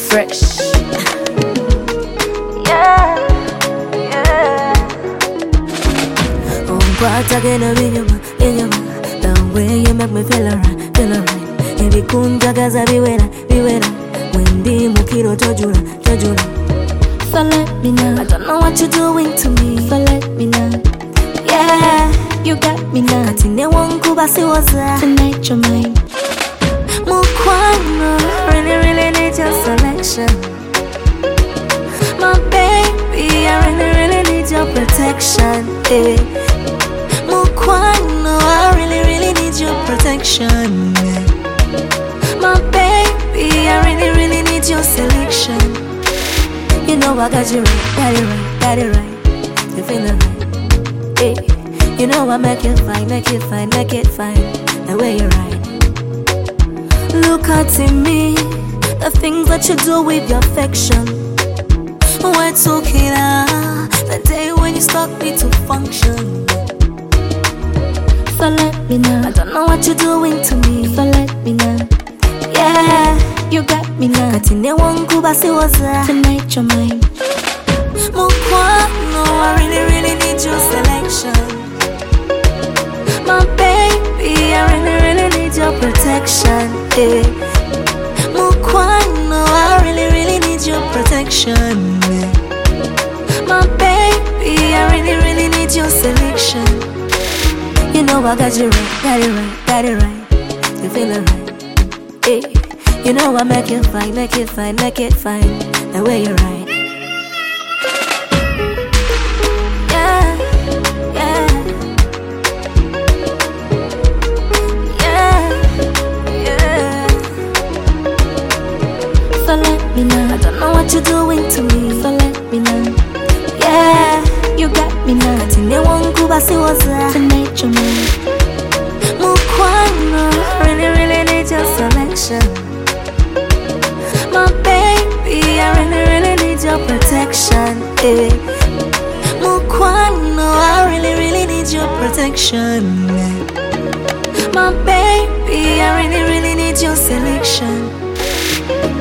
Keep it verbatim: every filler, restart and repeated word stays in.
fresh. Yeah, yeah. Oh, but I get a minimum, minimum. The way you make me feel alright, feel alright. Every kunja gaza biwela, biwela. When di mukiro tojula, tojula. So let me know. I don't know what you're doing to me. So let me know. Yeah, you got me now. Katine wangu basi waza. Tonight you're mine. Mukwano, really, really need your selection. My baby, I really, really need your protection. Eh. Mukwano, I really, really need your protection. My baby, I really, really need your selection. You know I got you right, got it right, got it right. You feel it right, eh. You know I make it fine, make it fine, make it fine. The way you're right. Look at me, the things that you do with your affection. We're talking ah, the day when you start me to function. So let me know. I don't know what you're doing to me. So let me know. Yeah, you got me now. Katine wangu basi waza. Tonight you're mine. Mukwano, I really, really need your selection. My baby, I really, really need your protection. Eh. Mukwano, I really, really need your protection. Eh. My baby, I really, really need your selection. You know I got you right, got it right, got it right. You feel it right, eh. You know I make it fine, make it fine, make it fine. The way you're right. Yeah, yeah, yeah, yeah. So let me know. I don't know what you're doing to me. So let me know. Yeah, you got me now. Katine wangu basi waza. Tonight you're mine. Mukwano, really, really need your selection. My baby, I really, really need your protection. Eh. Mukwano, I really, really need your protection. Eh. My baby, I really, really need your selection.